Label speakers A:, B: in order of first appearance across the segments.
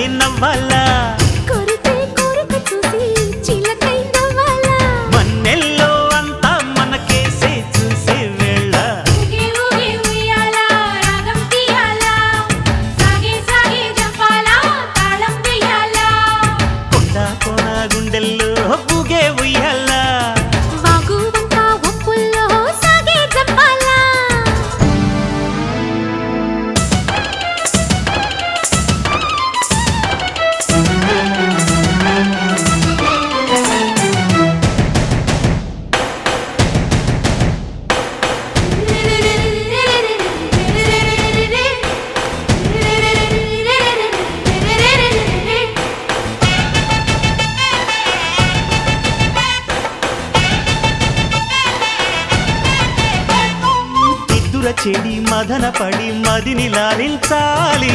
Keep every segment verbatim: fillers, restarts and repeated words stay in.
A: నవ్వాలా
B: కొరితే కోరిక చూసి చిలకై నవ్వాలా
A: మన్నెల్లో అంతా మనకేసే చూసే వేళ
C: ఊగే ఊగే ఉయ్యాలా రాగం తీయాలా సాగే సాగే జంపాలా తాళం వేయాలా
A: కొండ కోన గుండెల్లో ఊగే ఉయ్యాలా
B: వాగు వంక ఒప్పుల్లో సాగే జంపాలా
A: ఇద్దుర చెడి మదన పడి మదిని లాలించాలి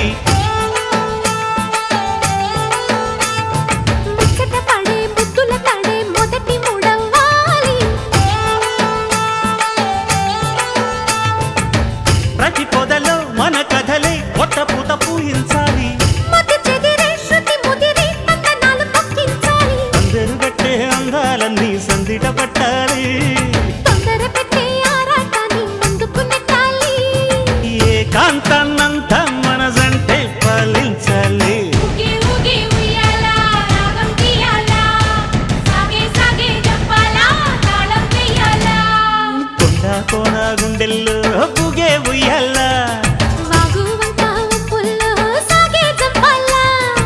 B: ముచ్చట పడే ముద్దుల తడే మొదటి మూడవ్వాలి
A: ప్రతి పొదలో మన కథలే కొత్త పూత పూయించాలి
B: మతి చెదిరే శృతి ముదిరే తందనాలు తొక్కించాలి
A: అందరు గట్టే అందాలన్నీ సందిట పట్టాలి
B: తొందర పెట్టే ఆరాటాన్ని ముందుకు నెట్టాలి
A: ఏకాంతాన్నంతా మనసంటే పాలించాలి
C: ఊగే ఊగే ఉయ్యాలా రాగం తీయాలా సాగే సాగే జంపాలా తాళం వేయాలా
A: కొండ కోన గుండెల్లో ఊగే ఉయ్యాలా
B: వాగు వంక ఒప్పుల్లో సాగే జంపాలా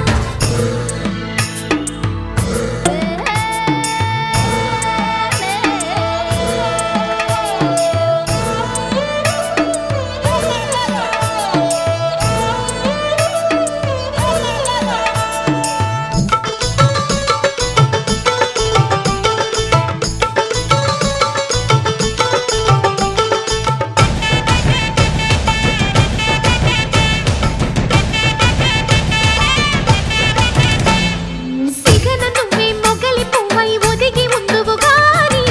B: సిగన నువ్వే మొగలి పువ్వై ఒదిగి ఉందువు గాని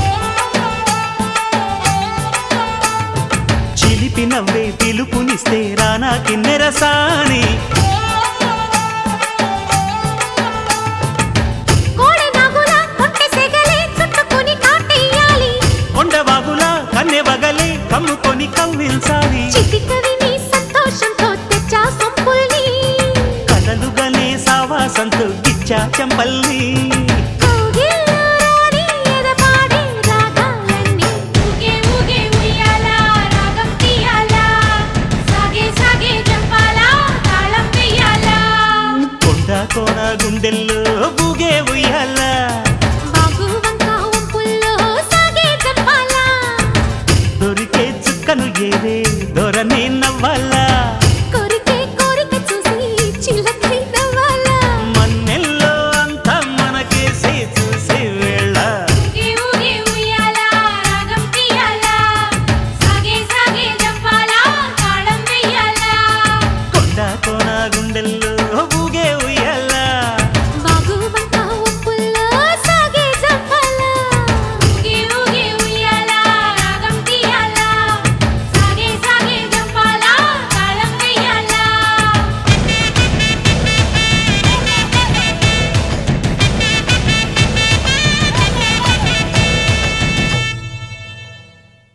A: చిలిపి నవ్వే పిలుపునిస్తే రానా కిన్నెరసాని
B: కోడె నాగులా కొంటె సెగలే చుట్టుకొని కాటేయాలి
A: కొండవాగులా కన్నె వగలే కమ్ముకొని కవ్వించాలి
B: చిటికవి నీ సంతోషంతో తెచ్చా సొంపుల్ని
A: కలలుగనే సావాసంతో గిచ్చా చెంపల్ని
B: కౌగిల్లో రాణి ఎదపాడే రాగాలన్నీ
C: ఊగే ఊగే ఉయ్యాలా రాగం తీయాలా సాగే సాగే జంపాలా తాళం వేయాలా
A: కొండ కోన గుండెల్లో ఊగే ఉయ్యాలా